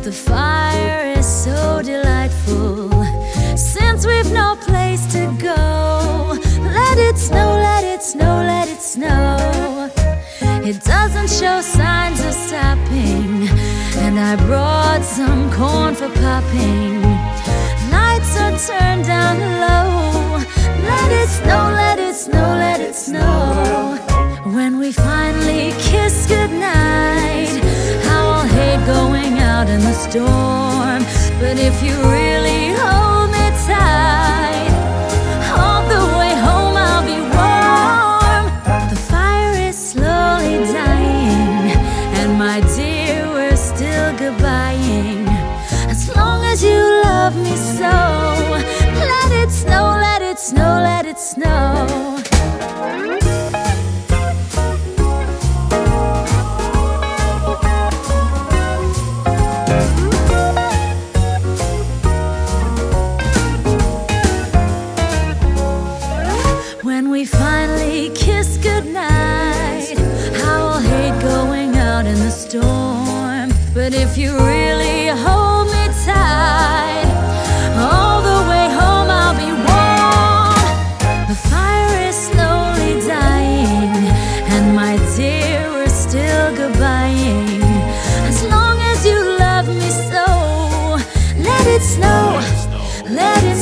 The fire is so delightful since we've no place to go. Let it snow, let it snow, let it snow. It doesn't show signs of stopping, and I brought some corn for popping. Lights are turned down low. Let it snow, let it snow, let it snow. When we finally kiss goodnight, how I'll hate going out in the storm. But if you really hold me tight, all the way home I'll be warm. The fire is slowly dying, and my dear, we're still goodbying. As long as you love me so, let it snow, let it snow, let it snow. When we finally kiss goodnight, how I'll hate going out in the storm. But if you really hold me tight, all the way home I'll be warm. The fire is slowly dying, and my dear, we're still goodbying. As long as you love me so, let it snow, let it